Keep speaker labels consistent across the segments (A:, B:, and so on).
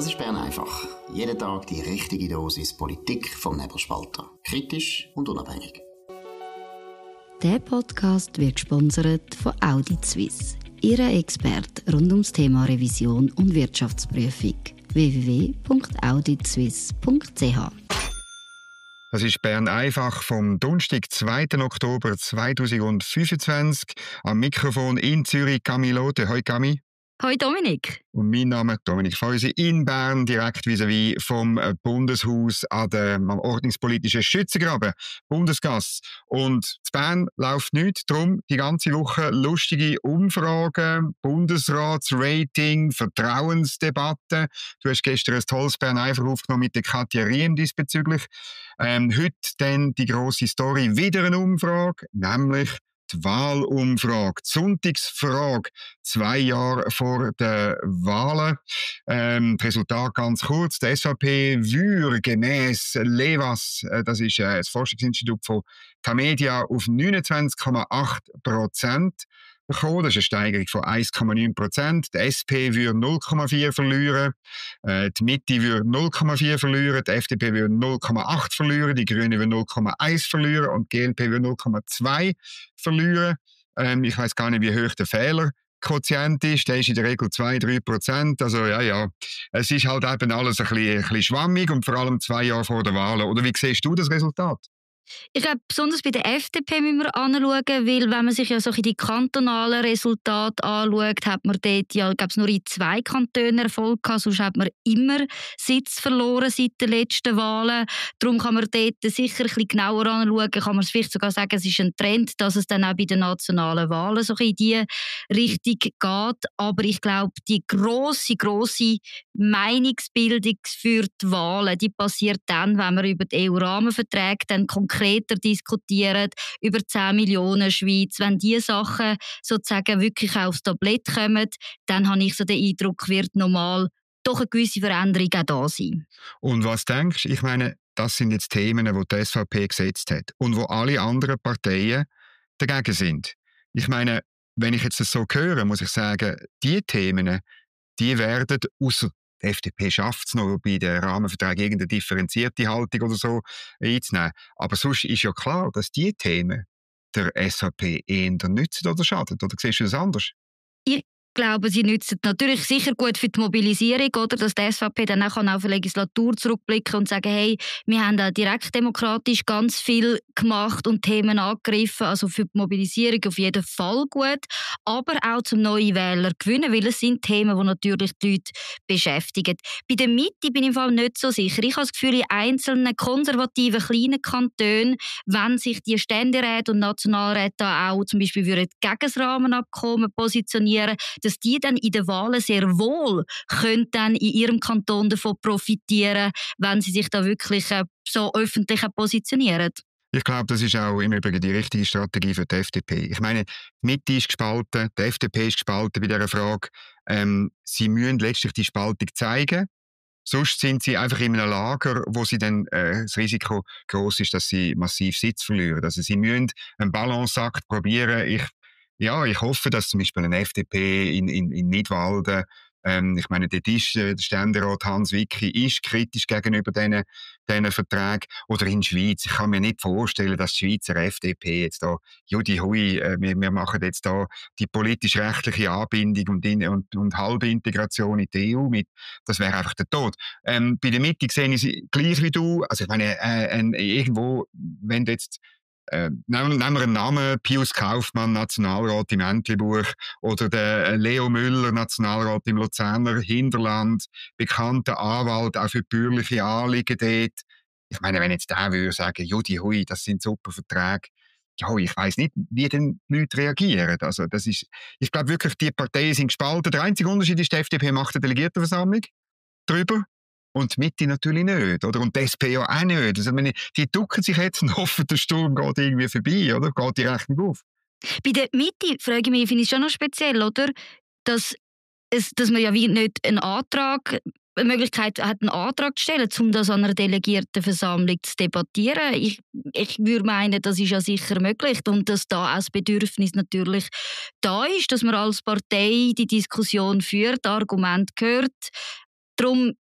A: Das ist Bern einfach. Jeden Tag die richtige Dosis Politik vom Nebelspalter. Kritisch und unabhängig.
B: Der Podcast wird gesponsert von Audit Suisse, Ihrer Experte rund ums Thema Revision und Wirtschaftsprüfung. www.auditsuisse.ch.
C: Das ist Bern einfach vom Donnerstag, 2. Oktober 2025. Am Mikrofon in Zürich Camille Lotte. Hoi Camille.
D: Hoi Dominik.
C: Und mein Name ist Dominik Feusi in Bern, direkt vis-à-vis vom Bundeshaus an dem ordnungspolitischen Schützengraben, Bundesgasse. Und in Bern läuft nichts, darum die ganze Woche lustige Umfragen, Bundesratsrating, Vertrauensdebatte. Du hast gestern ein tolles Bern einfach aufgenommen mit der Katja Riem diesbezüglich. Heute dann die grosse Story, wieder eine Umfrage, nämlich die Wahlumfrage, die Sonntagsfrage, 2 Jahre vor den Wahlen. Das Resultat ganz kurz. Die SVP würde gemäss Levas, das ist das Forschungsinstitut von Tamedia, auf 29,8% bekommen. Das ist eine Steigerung von 1,9%. Die SP würde 0,4 verlieren. Die Mitte würde 0,4 verlieren. Die FDP würde 0,8 verlieren. Die Grünen würden 0,1 verlieren. Und die GLP würde 0,2 verlieren. Ich weiss gar nicht, wie hoch der Fehlerquotient ist. Der ist in der Regel 2-3%. Also, ja. Es ist halt eben alles ein bisschen schwammig und vor allem 2 Jahre vor der Wahlen. Oder wie siehst du das Resultat?
D: Ich glaube, besonders bei der FDP müssen wir anschauen, weil wenn man sich ja so die kantonalen Resultate anschaut, hat man dort ja, glaube ich, nur in 2 Kantonen Erfolg gehabt, sonst hat man immer Sitz verloren seit den letzten Wahlen. Darum kann man dort sicher ein bisschen genauer anschauen, kann man vielleicht sogar sagen, es ist ein Trend, dass es dann auch bei den nationalen Wahlen so in diese Richtung geht. Aber ich glaube, die grosse Meinungsbildung für die Wahlen, die passiert dann, wenn wir über die EU-Rahmenverträge dann konkreter diskutieren, über 10 Millionen Schweiz. Wenn diese Sachen sozusagen wirklich aufs Tablett kommen, dann habe ich so den Eindruck, wird normal doch eine gewisse Veränderung auch da sein.
C: Und was denkst du? Ich meine, das sind jetzt Themen, die die SVP gesetzt hat und wo alle anderen Parteien dagegen sind. Ich meine, wenn ich jetzt das so höre, muss ich sagen, die Themen, die werden ausser die FDP schafft es noch, bei den Rahmenverträgen irgendeine differenzierte Haltung oder so einzunehmen. Aber sonst ist ja klar, dass die Themen der SVP eher nützen oder schaden. Oder siehst du das anders?
D: Ich glaube, sie nützen natürlich sicher gut für die Mobilisierung, oder? Dass die SVP dann auch auf eine Legislatur zurückblicken und sagen, hey, wir haben da direktdemokratisch ganz viel gemacht und Themen angegriffen. Also für die Mobilisierung auf jeden Fall gut. Aber auch zum neuen Wähler gewinnen, weil es sind Themen, die natürlich die Leute beschäftigen. Bei der Mitte bin ich im Fall nicht so sicher. Ich habe das Gefühl, in einzelnen konservativen kleinen Kantonen, wenn sich die Ständeräte und Nationalräte da auch zum Beispiel gegen das Rahmenabkommen positionieren, dass die dann in den Wahlen sehr wohl können dann in ihrem Kanton davon profitieren, wenn sie sich da wirklich so öffentlich positionieren.
C: Ich glaube, das ist auch im Übrigen die richtige Strategie für die FDP. Ich meine, die Mitte ist gespalten, die FDP ist gespalten bei dieser Frage. Sie müssen letztlich die Spaltung zeigen. Sonst sind sie einfach in einem Lager, wo sie dann das Risiko groß ist, dass sie massiv Sitz verlieren. Also sie müssen einen Balanceakt probieren. Ich hoffe, dass zum Beispiel eine FDP in Nidwalden, ich meine, dort ist der Ständerat Hans Wicki ist kritisch gegenüber diesen Verträgen. Oder in der Schweiz. Ich kann mir nicht vorstellen, dass die Schweizer FDP jetzt da, Judi Hui, wir machen jetzt da die politisch-rechtliche Anbindung und halbe Integration in die EU mit. Das wäre einfach der Tod. Bei der Mitte sehe ich es gleich wie du. Also ich meine, irgendwo, wenn du jetzt nehmen wir einen Namen, Pius Kaufmann, Nationalrat im Entlebuch, oder der Leo Müller, Nationalrat im Luzerner Hinterland, bekannter Anwalt auch für bürgerliche Anliegen dort. Ich meine, wenn jetzt der würde sagen, Judi Hui, das sind super Verträge, ja, ich weiss nicht, wie denn die Leute reagieren. Also, ich glaube wirklich, die Parteien sind gespalten. Der einzige Unterschied ist, die FDP macht eine Delegiertenversammlung drüber. Und die Mitte natürlich nicht, oder? Und die SP ja auch nicht. Also, die ducken sich jetzt und hoffen, der Sturm geht irgendwie vorbei, oder? Geht die Rechnung auf?
D: Bei der Mitte frage ich mich, finde ich schon noch speziell, oder? Dass man ja wie nicht eine Möglichkeit hat, einen Antrag zu stellen, um das an einer Delegiertenversammlung zu debattieren. Ich würde meinen, das ist ja sicher möglich und dass da auch das Bedürfnis natürlich da ist, dass man als Partei die Diskussion führt, Argumente hört. Darum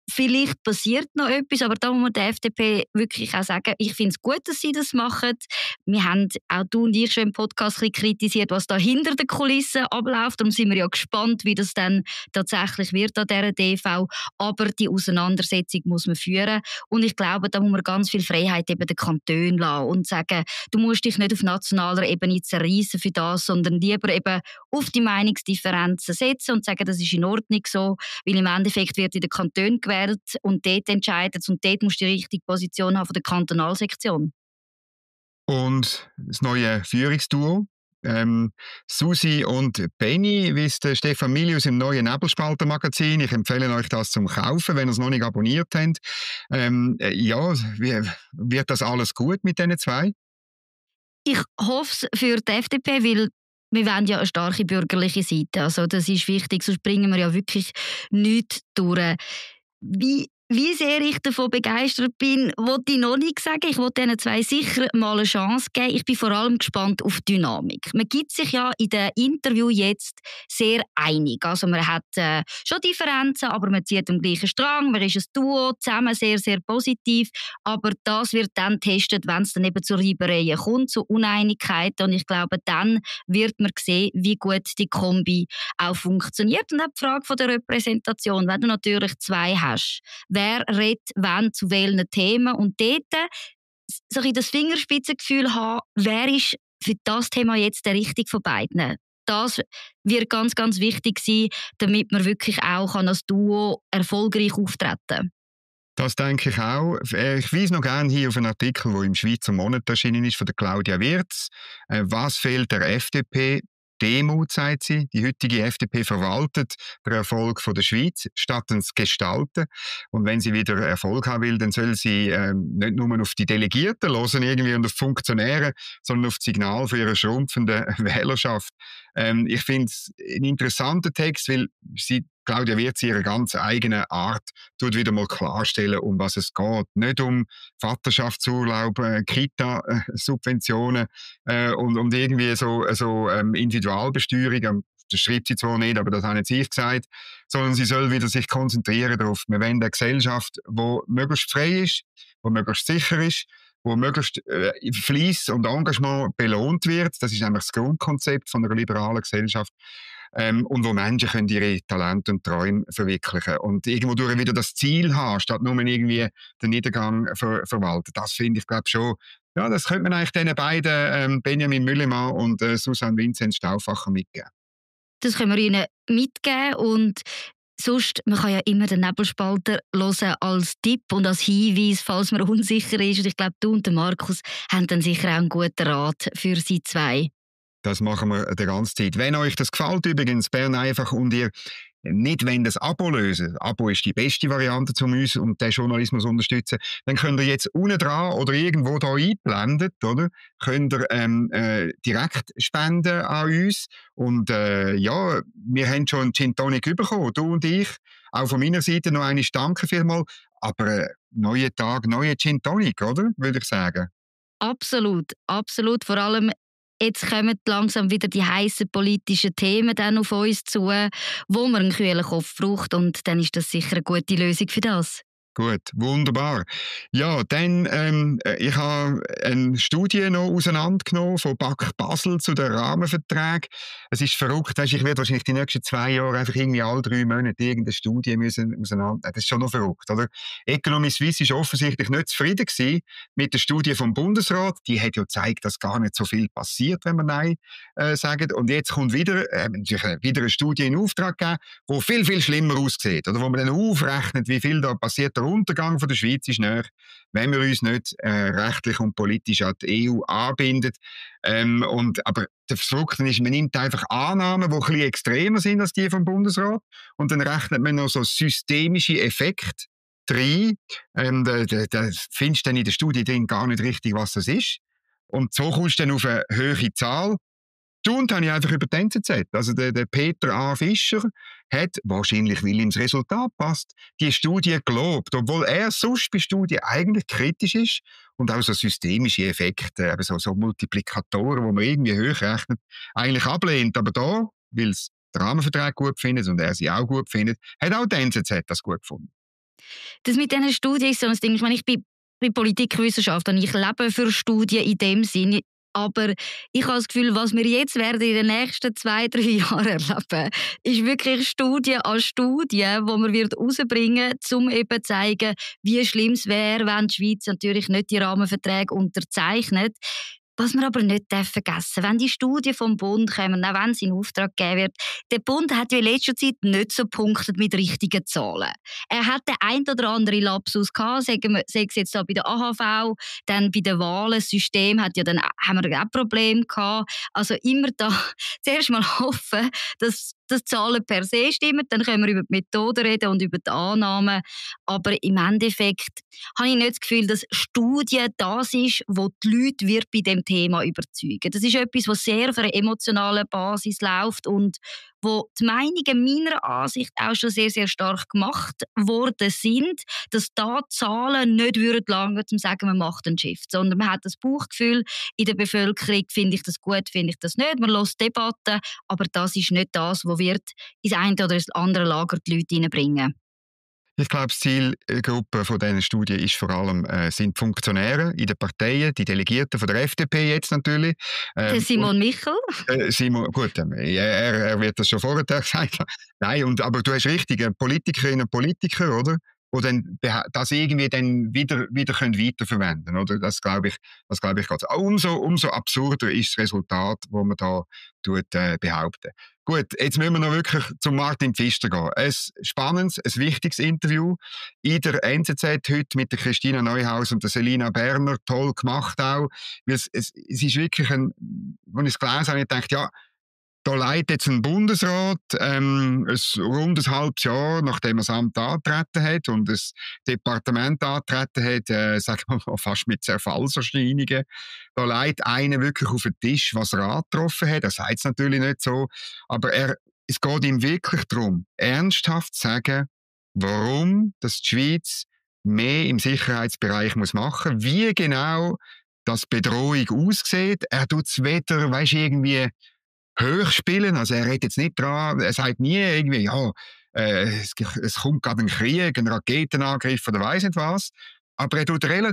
D: vielleicht passiert noch etwas, aber da muss man der FDP wirklich auch sagen, ich finde es gut, dass sie das machen. Wir haben, auch du und ich, schon im Podcast ein bisschen kritisiert, was da hinter den Kulissen abläuft. Darum sind wir ja gespannt, wie das dann tatsächlich wird an dieser DV. Aber die Auseinandersetzung muss man führen. Und ich glaube, da muss man ganz viel Freiheit eben den Kantonen lassen und sagen, du musst dich nicht auf nationaler Ebene zerreissen für das, sondern lieber eben auf die Meinungsdifferenzen setzen und sagen, das ist in Ordnung so, weil im Endeffekt wird in den Kantonen gewählt und dort entscheidet es und dort musst du die richtige Position haben von der Kantonalsektion.
C: Und das neue Führungsduo, Susi und Benny, wie es der Stefan Milius im neuen Nebelspalter-Magazin. Ich empfehle euch das zum Kaufen, wenn ihr es noch nicht abonniert habt. Wird das alles gut mit diesen zwei?
D: Ich hoffe es für die FDP, weil wir wollen ja eine starke bürgerliche Seite. Also das ist wichtig, sonst bringen wir ja wirklich nichts durch. Wie sehr ich davon begeistert bin, wollte ich noch nicht sagen. Ich wollte diesen zwei sicher mal eine Chance geben. Ich bin vor allem gespannt auf die Dynamik. Man gibt sich ja in den Interviews jetzt sehr einig. Also man hat schon Differenzen, aber man zieht am gleichen Strang. Man ist ein Duo, zusammen sehr, sehr positiv. Aber das wird dann getestet, wenn es dann eben zu Reibereien kommt, zu Uneinigkeiten. Und ich glaube, dann wird man sehen, wie gut die Kombi auch funktioniert. Und auch die Frage von der Repräsentation, wenn du natürlich zwei hast, wer redet wann zu welchen Themen und dort so ein das Fingerspitzengefühl haben, wer ist für das Thema jetzt der Richtige von beiden. Das wird ganz, ganz wichtig sein, damit man wirklich auch als Duo erfolgreich auftreten kann.
C: Das denke ich auch. Ich weise noch gerne hier auf einen Artikel, der im Schweizer Monat erschienen ist, von der Claudia Wirz. Was fehlt der FDP? Demut, sagt sie. Die heutige FDP verwaltet den Erfolg der Schweiz, statt ihn zu gestalten. Und wenn sie wieder Erfolg haben will, dann soll sie nicht nur auf die Delegierten hören irgendwie und auf die Funktionäre, sondern auf das Signal für ihre schrumpfende Wählerschaft. Ich finde es ein interessanter Text, weil Claudia Wirz ihre ganz eigene Art tut wieder mal klarstellen, um was es geht. Nicht um Vaterschaftsurlaub, Kita-Subventionen und irgendwie so Individualbesteuerung. Das schreibt sie zwar nicht, aber das habe nicht ich gesagt, sondern sie soll wieder sich konzentrieren darauf. Wir wollen eine Gesellschaft, die möglichst frei ist, die möglichst sicher ist, wo möglichst Fleiss und Engagement belohnt wird. Das ist nämlich das Grundkonzept von einer liberalen Gesellschaft. Und wo Menschen können ihre Talente und Träume verwirklichen und irgendwo durch wieder das Ziel haben, statt nur irgendwie den Niedergang verwalten. Das finde ich, glaube schon, ja, das könnte man eigentlich diesen beiden, Benjamin Müllemann und Susanne Vinzenz Stauffacher mitgeben.
D: Das können wir ihnen mitgeben und sonst, man kann ja immer den Nebelspalter hören als Tipp und als Hinweis, falls man unsicher ist. Und ich glaube, du und der Markus haben dann sicher auch einen guten Rat für sie zwei.
C: Das machen wir die ganze Zeit. Wenn euch das gefällt, übrigens, Bern einfach und ihr nicht das Abo lösen, das Abo ist die beste Variante, um uns und den Journalismus zu unterstützen, dann könnt ihr jetzt unten dran oder irgendwo da eingeblendet, oder? Könnt ihr direkt spenden an uns. Und ja, wir haben schon einen Gin Tonic bekommen, du und ich. Auch von meiner Seite noch einmal danke vielmals. Aber neuer Tag, neuer Gin Tonic, oder? Würde ich sagen.
D: Absolut, absolut. Vor allem jetzt kommen langsam wieder die heissen politischen Themen dann auf uns zu, wo man einen kühlen Kopf braucht und dann ist das sicher eine gute Lösung für das.
C: Gut, wunderbar. Ja, dann, ich habe eine Studie noch auseinandergenommen von BAK Basel zu den Rahmenverträgen. Es ist verrückt, weißt, ich werde wahrscheinlich die nächsten 2 Jahre einfach irgendwie alle 3 Monate irgendeine Studie müssen auseinander. Das ist schon noch verrückt, oder? Economy Suisse ist offensichtlich nicht zufrieden gewesen mit der Studie vom Bundesrat. Die hat ja gezeigt, dass gar nicht so viel passiert, wenn man Nein sagt. Und jetzt kommt wieder eine Studie in Auftrag gegeben, die viel, viel schlimmer aussieht, oder? Wo man dann aufrechnet, wie viel da passiert. Der Untergang von der Schweiz ist näher, wenn wir uns nicht rechtlich und politisch an die EU anbinden. Aber der Verrückte ist, man nimmt einfach Annahmen, die ein bisschen extremer sind als die vom Bundesrat und dann rechnet man noch so systemische Effekte rein. Da findest du dann in der Studie drin gar nicht richtig, was das ist. Und so kommst du dann auf eine hohe Zahl. Und habe ich einfach über die NZZ. Also der Peter A. Fischer hat, wahrscheinlich weil ihm das Resultat passt, die Studie gelobt, obwohl er sonst bei Studien eigentlich kritisch ist und auch so systemische Effekte, so Multiplikatoren, die man irgendwie hochrechnet, eigentlich ablehnt. Aber da, weil es den Rahmenvertrag gut findet und er sie auch gut findet, hat auch die NZZ das gut gefunden.
D: Das mit diesen Studien ist so ein Ding. Ich meine, ich bin bei Politikwissenschaft und ich lebe für Studien in dem Sinne. Aber ich habe das Gefühl, was wir jetzt werden in den nächsten 2-3 Jahren erleben, ist wirklich Studie an Studie, die man herausbringen wird, um eben zu zeigen, wie schlimm es wäre, wenn die Schweiz natürlich nicht die Rahmenverträge unterzeichnet. Was wir aber nicht vergessen dürfen, wenn die Studien vom Bund kommen, auch wenn sie in Auftrag gegeben wird, der Bund hat ja in letzter Zeit nicht so punktet mit richtigen Zahlen. Er hat den ein oder anderen Lapsus gehabt, sagen es jetzt da bei der AHV, dann bei den Wahlen, das System haben wir auch Probleme gehabt. Also immer da zuerst mal hoffen, dass die Zahlen per se stimmen, dann können wir über die Methoden reden und über die Annahmen. Aber im Endeffekt habe ich nicht das Gefühl, dass Studie das ist, wo die Leute wird bei dem Thema überzeugen. Das ist etwas, was sehr auf einer emotionalen Basis läuft und wo die Meinungen meiner Ansicht auch schon sehr, sehr stark gemacht worden sind, dass da Zahlen nicht lange würden, um zu sagen, man macht einen Shift, sondern man hat das Bauchgefühl in der Bevölkerung, finde ich das gut, finde ich das nicht, man hört Debatten, aber das ist nicht das, was wird ins eine oder ins andere Lager die Leute hineinbringen.
C: Ich glaube, die Zielgruppe von diesen Studien ist vor allem sind Funktionäre in den Parteien, die Delegierten von der FDP jetzt natürlich.
D: Der Simon Michel.
C: Simon, gut, er wird das schon vorher gesagt. Nein, aber du hast richtig, Politikerinnen und Politiker, oder? Die dann das irgendwie dann wieder weiterverwenden können, oder? Das glaube ich gerade. Umso absurder ist das Resultat, das man da behaupten. Gut, jetzt müssen wir noch wirklich zum Martin Pfister gehen. Ein spannendes, ein wichtiges Interview in der NZZ heute mit der Christina Neuhaus und der Selina Berner. Toll gemacht auch. Es ist wirklich als ich es gelesen habe, ich dachte, ja, da leitet jetzt ein Bundesrat ein rundes halbes Jahr, nachdem er das Amt angetreten hat und das Departement angetreten hat, sagen wir mal, fast mit Zerfallserscheinungen. Da leitet einer wirklich auf den Tisch, was er angetroffen hat. Er sagt es natürlich nicht so, aber es geht ihm wirklich darum, ernsthaft zu sagen, warum dass die Schweiz mehr im Sicherheitsbereich machen muss, wie genau das Bedrohung aussieht. Er tut es weder, irgendwie hochspielen, also er redet jetzt nicht dran, er sagt nie irgendwie, ja, es kommt gerade ein Krieg, ein Raketenangriff oder weiss nicht was, aber er tut sehr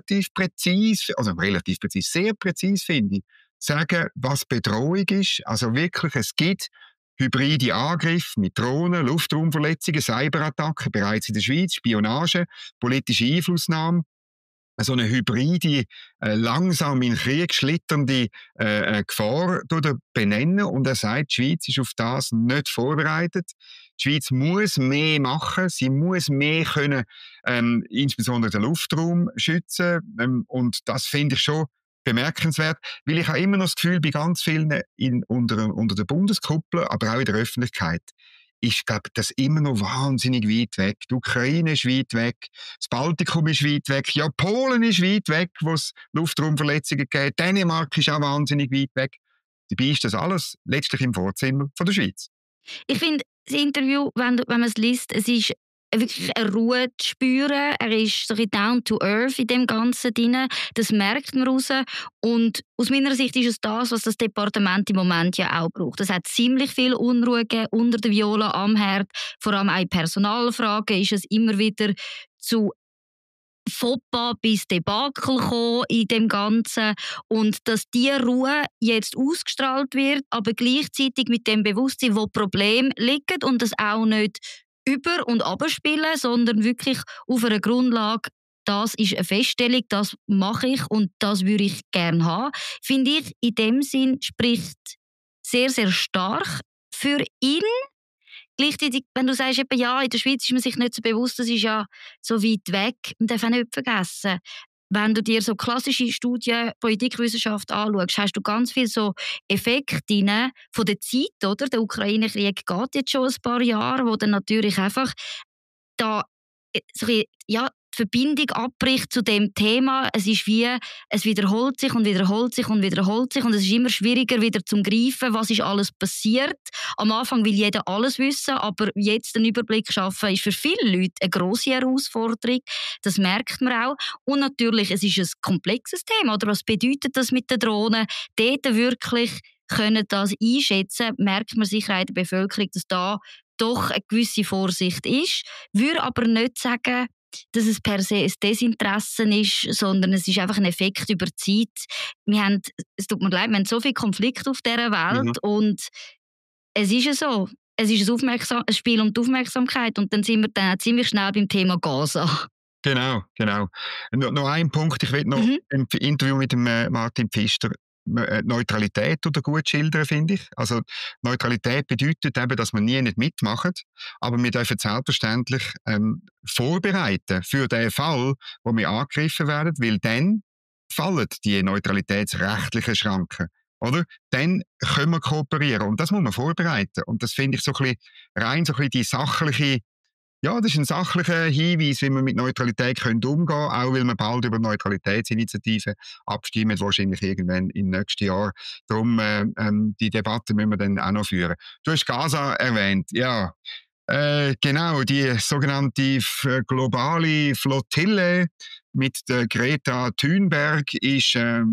C: präzise, finde ich, sagen, was Bedrohung ist, also wirklich, es gibt hybride Angriffe mit Drohnen, Luftraumverletzungen, Cyberattacken, bereits in der Schweiz, Spionage, politische Einflussnahme, so eine hybride, langsam in Krieg schlitternde Gefahr benennen. Und er sagt, die Schweiz ist auf das nicht vorbereitet. Die Schweiz muss mehr machen, sie muss mehr können, insbesondere den Luftraum schützen. Und das finde ich schon bemerkenswert, weil ich habe immer noch das Gefühl, bei ganz vielen unter der Bundeskuppel, aber auch in der Öffentlichkeit, ist, glaube ich, das immer noch wahnsinnig weit weg. Die Ukraine ist weit weg, das Baltikum ist weit weg, ja, Polen ist weit weg, wo es Luftraumverletzungen gibt, Dänemark ist auch wahnsinnig weit weg. Dabei ist das alles letztlich im Vorzimmer von der Schweiz.
D: Ich finde, das Interview, wenn man es liest, es ist wirklich eine Ruhe zu spüren. Er ist so ein bisschen down to earth in dem Ganzen drin. Das merkt man raus. Und aus meiner Sicht ist es das, was das Departement im Moment ja auch braucht. Es hat ziemlich viel Unruhe gegeben unter der Viola am Herd. Vor allem auch in Personalfragen ist es immer wieder zu Fauxpas bis Debakel gekommen in dem Ganzen. Und dass diese Ruhe jetzt ausgestrahlt wird, aber gleichzeitig mit dem Bewusstsein, wo Probleme liegen und das auch nicht über- und abspielen, sondern wirklich auf einer Grundlage, das ist eine Feststellung, das mache ich und das würde ich gerne haben. Finde ich, in dem Sinn spricht sehr, sehr stark für ihn. Gleichzeitig, wenn du sagst, eben, ja, in der Schweiz ist man sich nicht so bewusst, das ist ja so weit weg, man darf auch nicht vergessen. Wenn du dir so klassische Studien Politikwissenschaft anschaust, hast du ganz viele so Effekte drin von der Zeit, oder? Der Ukraine-Krieg geht jetzt schon ein paar Jahre, wo dann natürlich einfach da so ja, die Verbindung abbricht zu dem Thema. Es ist wie, es wiederholt sich und wiederholt sich und wiederholt sich und es ist immer schwieriger wieder zum Greifen, was ist alles passiert. Am Anfang will jeder alles wissen, aber jetzt einen Überblick schaffen ist für viele Leute eine grosse Herausforderung. Das merkt man auch. Und natürlich, es ist ein komplexes Thema. Oder was bedeutet das mit den Drohnen? Dort wirklich können das einschätzen, merkt man sicher in der Bevölkerung, dass da doch eine gewisse Vorsicht ist. Würde aber nicht sagen, dass es per se ein Desinteresse ist, sondern es ist einfach ein Effekt über die Zeit. Es tut mir leid, wir haben so viele Konflikte auf dieser Welt und es ist ja so. Es ist ein Spiel um die Aufmerksamkeit und dann sind wir dann ziemlich schnell beim Thema Gaza.
C: Genau. Noch ein Punkt, ich will noch im Interview mit dem Martin Pfister Neutralität oder gut schildern, finde ich. Also Neutralität bedeutet eben, dass wir nie nicht mitmachen, aber wir dürfen selbstverständlich vorbereiten für den Fall, wo wir angegriffen werden, weil dann fallen die neutralitätsrechtlichen Schranken. Oder? Dann können wir kooperieren und das muss man vorbereiten. Und das finde ich so ein bisschen die sachliche. Ja, das ist ein sachlicher Hinweis, wie wir mit Neutralität umgehen können, auch weil wir bald über Neutralitätsinitiativen abstimmen, wahrscheinlich irgendwann im nächsten Jahr. Darum, die Debatte müssen wir dann auch noch führen. Du hast Gaza erwähnt, ja. Genau, die sogenannte globale Flottille mit der Greta Thunberg ist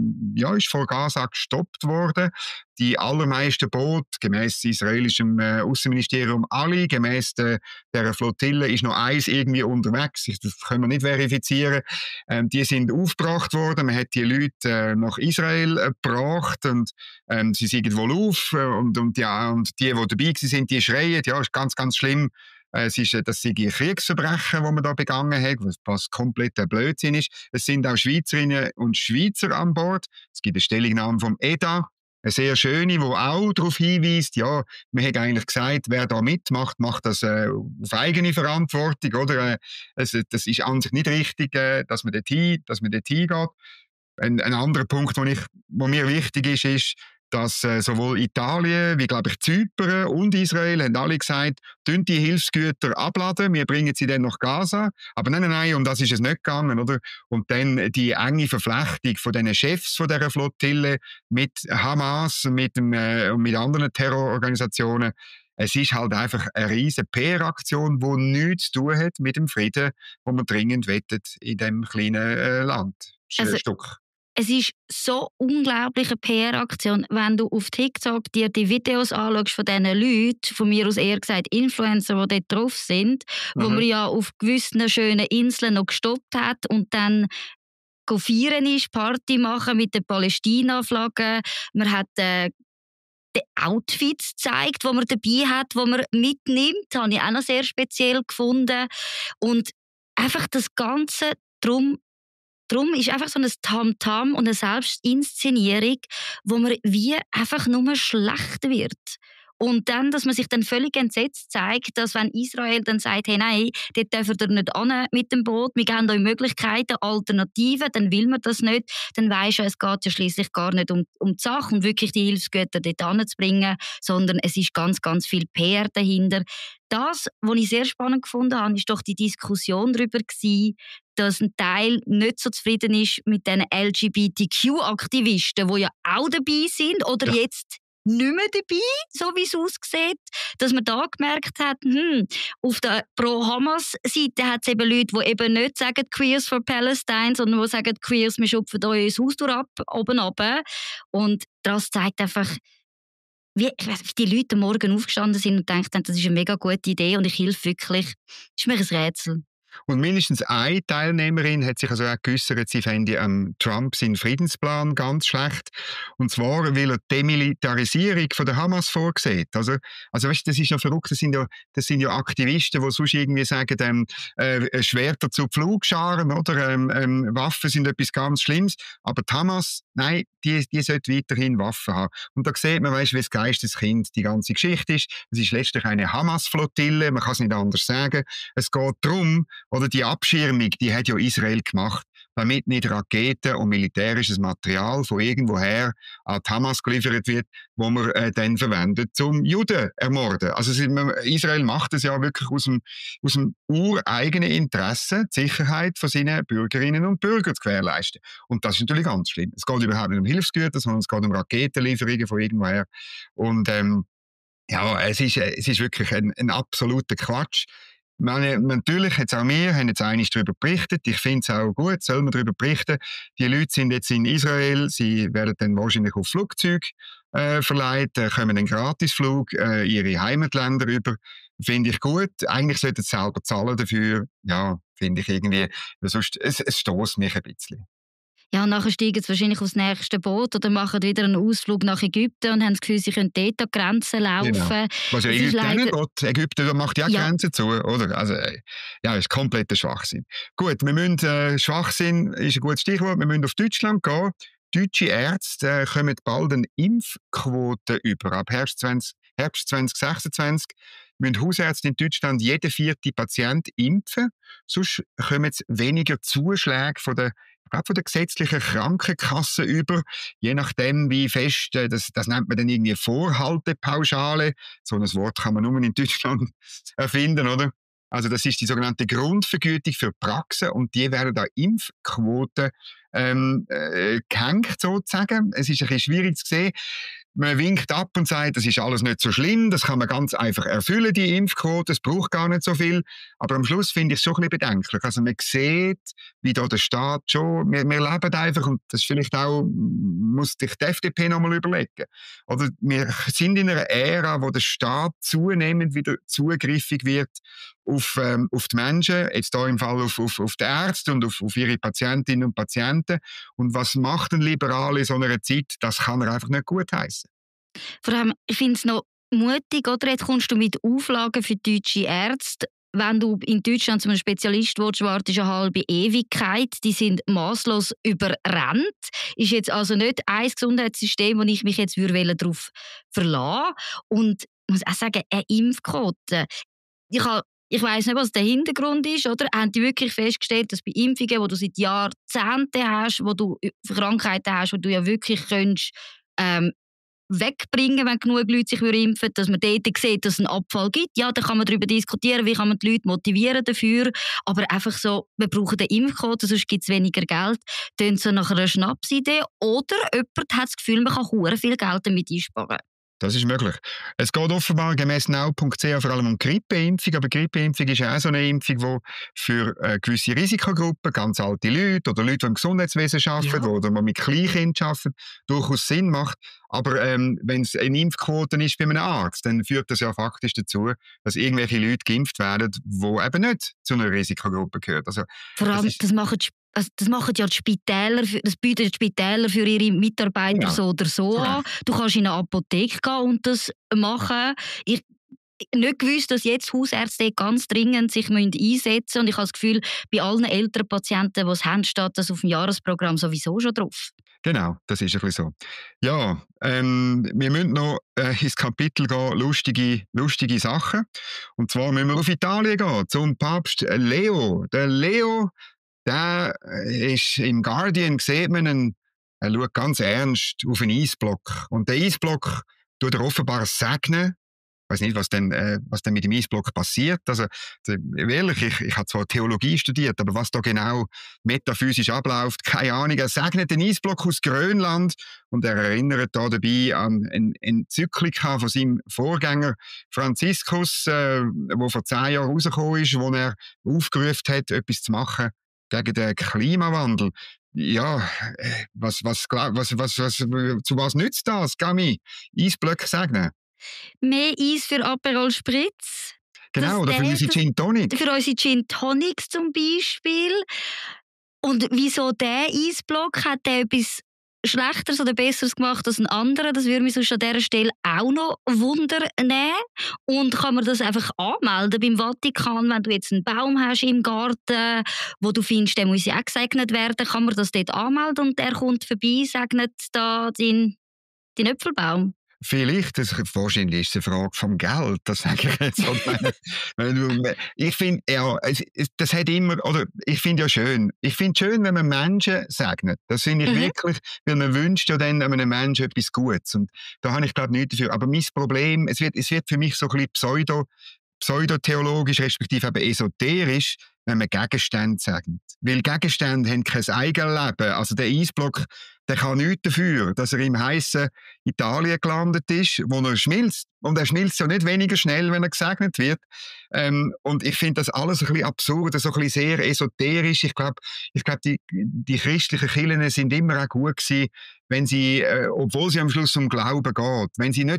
C: vor Gaza gestoppt worden. Die allermeisten Boote, gemäss israelischem Außenministerium alle, gemäss der Flottille ist noch eins irgendwie unterwegs. Das können wir nicht verifizieren. Die sind aufgebracht worden. Man hat die Leute nach Israel gebracht und sie sind wohl auf und die dabei sind, die schreien. Ja, ist ganz, ganz schlimm. Das sind Kriegsverbrechen, die man da begangen hat, was komplett ein Blödsinn ist. Es sind auch Schweizerinnen und Schweizer an Bord. Es gibt eine Stellungnahme vom EDA, eine sehr schöne, die auch darauf hinweist, ja, man hat eigentlich gesagt, wer da mitmacht, macht das auf eigene Verantwortung, oder? Das ist an sich nicht richtig, dass man dort hingeht. Ein anderer Punkt, der mir wichtig ist, dass sowohl Italien wie, glaube ich, Zypern und Israel haben alle gesagt, die Hilfsgüter abladen, wir bringen sie dann nach Gaza. Aber nein, um das ist es nicht gegangen, oder? Und dann die enge Verflechtung von diesen Chefs von dieser Flottille mit Hamas, mit anderen Terrororganisationen. Es ist halt einfach eine riesige PR-Aktion, die nichts zu tun hat mit dem Frieden, den wir dringend wettet in diesem kleinen Landstück.
D: Es ist so unglaubliche PR-Aktion, wenn du auf TikTok dir die Videos anschaust von diesen Leuten, von mir aus eher gesagt Influencer, die dort drauf sind, wo man ja auf gewissen schönen Inseln noch gestoppt hat und dann feiern ist, Party machen mit den Palästina-Flaggen. Man hat die Outfits gezeigt, die man dabei hat, die man mitnimmt. Das habe ich auch noch sehr speziell gefunden. Und einfach das Ganze Darum ist einfach so ein Tamtam und eine Selbstinszenierung, wo man wie einfach nur schlecht wird. Und dann, dass man sich dann völlig entsetzt zeigt, dass wenn Israel dann sagt, hey, nein, dort dürfen wir nicht an mit dem Boot, wir haben euch Möglichkeiten, Alternativen, dann will man das nicht, dann weisst du, es geht ja schliesslich gar nicht um die Sache und wirklich die Hilfsgüter dort anzubringen, sondern es ist ganz, ganz viel PR dahinter. Das, was ich sehr spannend gefunden habe, ist doch die Diskussion darüber gewesen, dass ein Teil nicht so zufrieden ist mit den LGBTQ-Aktivisten, die ja auch dabei sind oder jetzt nicht mehr dabei, so wie es aussieht, dass man da gemerkt hat, auf der Pro-Hamas-Seite hat es eben Leute, die eben nicht sagen «Queers for Palestine», sondern die sagen «Queers, wir schupfen euch ein Haus ab, oben runter». Und das zeigt einfach, wie die Leute am Morgen aufgestanden sind und gedacht haben, das ist eine mega gute Idee und ich helfe wirklich. Das ist mir ein Rätsel.
C: Und mindestens eine Teilnehmerin hat sich also auch geäussert, sie fände Trump seinen Friedensplan ganz schlecht. Und zwar, weil er die Demilitarisierung von der Hamas vorsieht. Also weißt, das ist ja verrückt, das sind ja Aktivisten, die sonst irgendwie sagen, Schwerter zu Pflugscharen, oder Waffen sind etwas ganz Schlimmes. Aber die Hamas, nein, die sollte weiterhin Waffen haben. Und da sieht man, weißt, wie das Geisteskind die ganze Geschichte ist. Es ist letztlich eine Hamas-Flottille, man kann es nicht anders sagen. Es geht darum, oder die Abschirmung, die hat ja Israel gemacht, damit nicht Raketen und militärisches Material von irgendwoher an die Hamas geliefert wird, wo man dann verwendet, zum Juden ermorden. Also Israel macht es ja wirklich aus dem ureigenen Interesse, die Sicherheit von seinen Bürgerinnen und Bürgern zu gewährleisten. Und das ist natürlich ganz schlimm. Es geht überhaupt nicht um Hilfsgüter, sondern es geht um Raketenlieferungen von irgendwoher. Und es ist wirklich ein absoluter Quatsch. Natürlich haben jetzt einmal darüber berichtet. Ich finde es auch gut, soll man darüber berichten. Die Leute sind jetzt in Israel, sie werden dann wahrscheinlich auf Flugzeuge verleiht, kommen einen Gratisflug ihre Heimatländer über. finde ich gut. Eigentlich sollten sie selber zahlen dafür. Ja, finde ich irgendwie, sonst, es stößt mich ein bisschen.
D: Ja, und nachher steigen sie wahrscheinlich aufs nächste Boot oder machen wieder einen Ausflug nach Ägypten und haben das Gefühl, sie können dort an die Grenzen laufen.
C: Genau. Was ja
D: Es ist
C: Ägypten auch
D: leider-
C: nicht geht. Ägypten macht ja Grenzen zu, oder? Also, ja, ist kompletter Schwachsinn. Gut, wir müssen, Schwachsinn ist ein gutes Stichwort, wir müssen auf Deutschland gehen. Deutsche Ärzte kommen bald eine Impfquote über. Ab Herbst 2026 müssen Hausärzte in Deutschland jeden 4. Patient impfen. Sonst kommen jetzt weniger Zuschläge von der gesetzlichen Krankenkasse über, je nachdem wie fest, das nennt man dann irgendwie Vorhaltepauschale, so ein Wort kann man nur in Deutschland erfinden, oder? Also das ist die sogenannte Grundvergütung für Praxen und die werden da Impfquoten gehängt sozusagen. Es ist ein bisschen schwierig zu sehen. Man winkt ab und sagt, das ist alles nicht so schlimm, das kann man ganz einfach erfüllen, die Impfquote, es braucht gar nicht so viel. Aber am Schluss finde ich es schon ein bisschen bedenklich. Also man sieht, wie da der Staat schon, wir leben einfach, und das vielleicht auch, muss sich die FDP nochmal überlegen. Oder wir sind in einer Ära, wo der Staat zunehmend wieder zugriffig wird auf die Menschen, jetzt hier im Fall auf die Ärzte und auf ihre Patientinnen und Patienten. Und was macht ein Liberal in so einer Zeit? Das kann er einfach nicht gutheissen.
D: Vor allem, ich finde es noch mutig, oder? Jetzt kommst du mit Auflagen für deutsche Ärzte. Wenn du in Deutschland zu einem Spezialist willst, wartest du eine halbe Ewigkeit. Die sind masslos überrannt. Ist jetzt also nicht ein Gesundheitssystem, wo ich mich jetzt darauf verlassen würde. Und ich muss auch sagen, eine Impfquote. Ich weiss nicht, was der Hintergrund ist, oder? Haben die wirklich festgestellt, dass bei Impfungen, wo du seit Jahrzehnten hast, wo du Krankheiten hast, wo du ja wirklich könntest, wegbringen, wenn genug Leute sich impfen, dass man dort sieht, dass es einen Abfall gibt. Ja, da kann man darüber diskutieren, wie kann man die Leute motivieren dafür. Aber einfach so, wir brauchen eine Impfquote, sonst gibt es weniger Geld. Tönt so nach einer Schnapsidee. Oder jemand hat das Gefühl, man kann verdammt viel Geld damit einsparen.
C: Das ist möglich. Es geht offenbar gemäss now.ch vor allem um Grippeimpfung, aber Grippeimpfung ist ja auch so eine Impfung, die für gewisse Risikogruppen, ganz alte Leute oder Leute, die im Gesundheitswesen arbeiten oder die mit Kleinkindern arbeiten, durchaus Sinn macht. Aber wenn es eine Impfquote ist bei einem Arzt, dann führt das ja faktisch dazu, dass irgendwelche Leute geimpft werden, die eben nicht zu einer Risikogruppe gehören. Also,
D: vor allem, das machen ja die Spitäler, das bieten die Spitäler für ihre Mitarbeiter so oder so an. Du kannst in eine Apotheke gehen und das machen. Ich nicht gewusst, dass jetzt Hausärzte ganz dringend sich einsetzen müssen. Und ich habe das Gefühl, bei allen älteren Patienten, die es haben, steht das auf dem Jahresprogramm sowieso schon drauf.
C: Genau, das ist ein bisschen so. Ja, wir müssen noch ins Kapitel gehen, lustige Sachen. Und zwar müssen wir auf Italien gehen, zum Papst Leo. Der Leo, der ist im Guardian, sieht man er schaut ganz ernst auf einen Eisblock. Und der Eisblock tut er offenbar segnen. Ich weiß nicht, was denn mit dem Eisblock passiert. Also, ehrlich, ich habe zwar Theologie studiert, aber was da genau metaphysisch abläuft, keine Ahnung. Er segnet den Eisblock aus Grönland und er erinnert da dabei an eine Enzyklika von seinem Vorgänger Franziskus, wo vor 10 Jahren rausgekommen ist, wo er aufgerufen hat, etwas zu machen gegen den Klimawandel. Ja, zu was nützt das, Gami? Eisblöcke segnen?
D: Mehr Eis für Aperol Spritz.
C: Genau, oder für unsere Gin Tonic.
D: Für unsere Gin Tonics zum Beispiel. Und wieso der Eisblock? Hat der etwas Schlechteres oder Besseres gemacht als ein anderer? Das würde mich sonst an dieser Stelle auch noch wundern. Und kann man das einfach anmelden beim Vatikan, wenn du jetzt einen Baum hast im Garten, wo du findest, der muss ja auch gesegnet werden, kann man das dort anmelden und der kommt vorbei, segnet da den Äpfelbaum?
C: Vielleicht, wahrscheinlich ist es eine Frage vom Geld, das sage ich jetzt. Ich finde, ja, das hat immer, oder ich finde ja schön. Ich finde schön, wenn man Menschen segnet. Das finde ich wirklich, weil man wünscht ja dann einem Menschen etwas Gutes. Und da habe ich, glaube ich, nichts dafür. Aber mein Problem, es wird für mich so ein bisschen pseudotheologisch, respektive eben esoterisch, wenn man Gegenstände segnet. Weil Gegenstände haben kein Eigenleben. Also der Eisblock, der kann nichts dafür, dass er im heißen Italien gelandet ist, wo er schmilzt. Und er schmilzt ja nicht weniger schnell, wenn er gesegnet wird. Und ich finde das alles ein bisschen absurd, so ein bisschen sehr esoterisch. Ich glaube, die christlichen Kirchen sind immer auch gut gewesen, wenn sie, obwohl sie am Schluss um Glauben geht, wenn sie nicht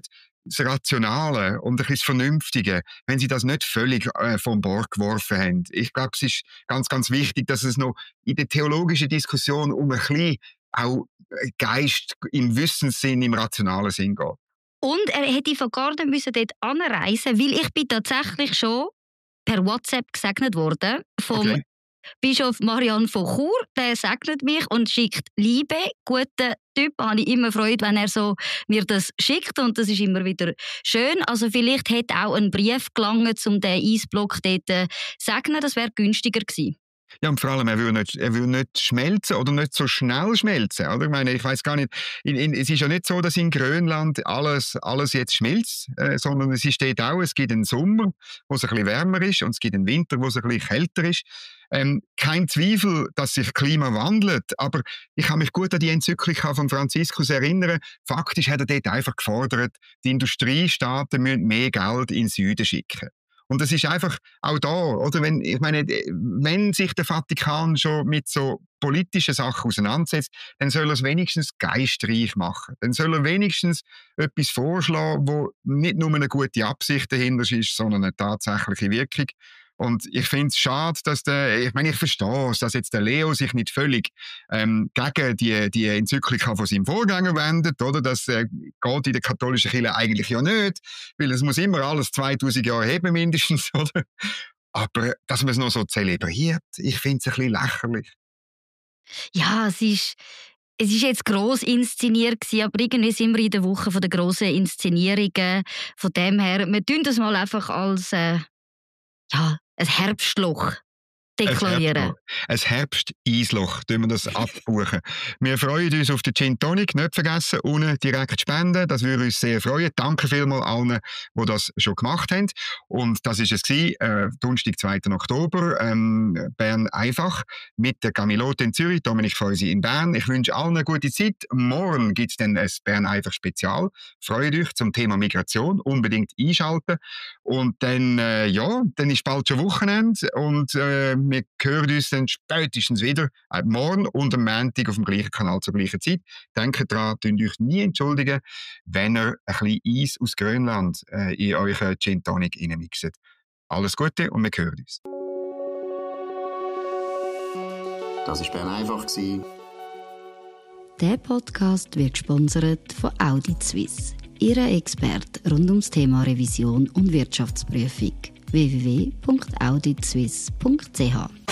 C: das Rationale und ein bisschen das Vernünftige, wenn sie das nicht völlig vom Bord geworfen haben. Ich glaube, es ist ganz, ganz wichtig, dass es noch in der theologischen Diskussion um ein bisschen auch Geist im Wissenssinn, im rationalen Sinn geht.
D: Und er hätte von Garden müssen dort anreisen, weil ich bin tatsächlich schon per WhatsApp gesegnet worden vom Bischof Marian von Chur. Der segnet mich und schickt Liebe, guten Typ. Da habe ich immer Freude, wenn er so mir das schickt und das ist immer wieder schön. Also vielleicht hätte auch ein Brief gelangt, um den Eisblock dort zu segnen. Das wäre günstiger gewesen.
C: Ja, und vor allem, er will nicht schmelzen oder nicht so schnell schmelzen. Oder? Ich meine, ich weiss gar nicht, es ist ja nicht so, dass in Grönland alles jetzt schmilzt, sondern es ist dort auch, es gibt einen Sommer, wo es ein bisschen wärmer ist und es gibt einen Winter, wo es ein bisschen kälter ist. Kein Zweifel, dass sich Klima wandelt, aber ich kann mich gut an die Enzyklika von Franziskus erinnern. Faktisch hat er dort einfach gefordert, die Industriestaaten müssen mehr Geld in den Süden schicken. Und das ist einfach auch da, oder? Wenn sich der Vatikan schon mit so politischen Sachen auseinandersetzt, dann soll er es wenigstens geistreich machen. Dann soll er wenigstens etwas vorschlagen, wo nicht nur eine gute Absicht dahinter ist, sondern eine tatsächliche Wirkung. Und ich finde es schade, dass ich verstehe es, dass jetzt der Leo sich nicht völlig gegen die Enzyklika von seinem Vorgänger wendet, oder? Das geht in der katholischen Kirche eigentlich ja nicht, weil es muss immer alles 2000 Jahre haben mindestens, oder? Aber dass man es noch so zelebriert, ich finde es ein bisschen lächerlich.
D: Ja, es ist jetzt gross inszeniert gewesen, aber irgendwie sind wir in der Woche von der grossen Inszenierungen. Von dem her, wir tun das mal einfach als ein Herbstloch deklarieren.
C: Ein Herbst-Eisloch, tun wir das abbuchen. Wir freuen uns auf den Gin Tonic. Nicht vergessen, unten direkt spenden. Das würde uns sehr freuen. Danke vielmals allen, die das schon gemacht haben. Und das war es, Donnerstag, 2. Oktober, Bern einfach, mit der Camilote in Zürich, Dominik Feusi in Bern. Ich wünsche allen eine gute Zeit. Morgen gibt es dann ein Bern einfach Spezial. Freut euch zum Thema Migration. Unbedingt einschalten. Und dann, dann ist bald schon Wochenende und wir hören uns dann spätestens wieder morgen und am Montag auf dem gleichen Kanal zur gleichen Zeit. Denkt daran, könnt euch nie entschuldigen, wenn ihr ein bisschen Eis aus Grönland in euren Gin Tonic reinmixt. Alles Gute und wir hören uns.
A: Das war Bern einfach.
B: Der Podcast wird gesponsert von Audit Suisse, Ihre Experte rund ums Thema Revision und Wirtschaftsprüfung. www.auditsuisse.ch